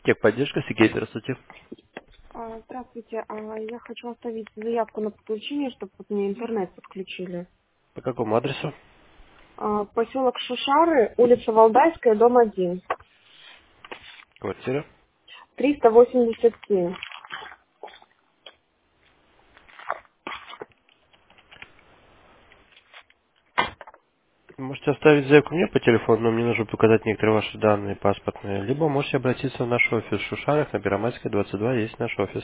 Техподдержка, Сергей, здравствуйте. Здравствуйте, я хочу оставить заявку на подключение, чтобы вот мне интернет подключили. По какому адресу? Поселок Шушары, улица Валдайская, дом 1, Квартира. 387. Вы можете оставить заявку мне по телефону, но мне нужно показать некоторые ваши данные паспортные. Либо можете обратиться в наш офис в Шушарах, на Первомайской, 22, есть наш офис.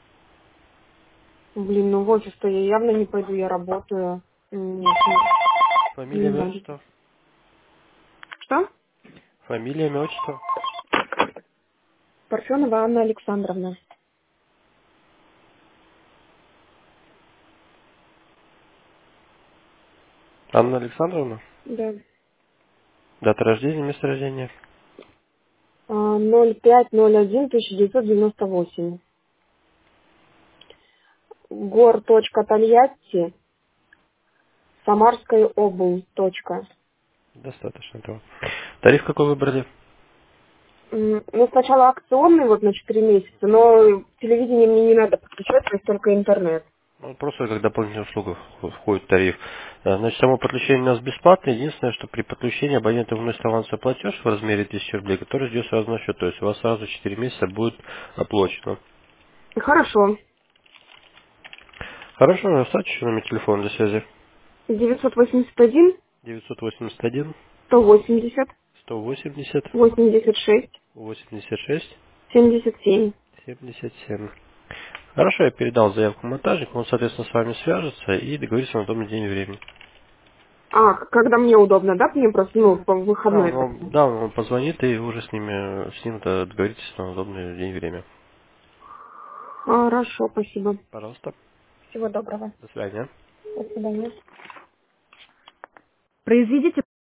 Блин, ну в офис-то я явно не пойду, я работаю. Нет, Фамилия, не имя, надо. отчество? Что? Фамилия, имя, отчество? Парфенова Анна Александровна. Анна Александровна? Да. Дата рождения, место рождения? 0501-1998. Гор.Тольятти, Самарская область. Точка. Достаточно этого. Тариф какой выбрали? Ну, сначала акционный вот на 4 месяца, но телевидение мне не надо подключать, то есть только интернет. Ну, просто как дополнительная услуга входит в тариф. Значит, само подключение у нас бесплатное. Единственное, что при подключении абоненты вносят авансовый платеж в размере 1000 рублей, который ждет сразу на счет. То есть у вас сразу 4 месяца будет оплачено. Хорошо. Хорошо, оставьте номер телефона для связи. 981 981 180 180 86 86 77. 77. Хорошо, я передал заявку монтажнику, он, соответственно, с вами свяжется и договорится на удобный день и время. Когда мне удобно, да, мне просто, ну, по выходной такой. Да, он вам позвонит и вы уже с ним договоритесь на удобный день и время. Хорошо, спасибо. Пожалуйста. Всего доброго. До свидания. До свидания. Произведите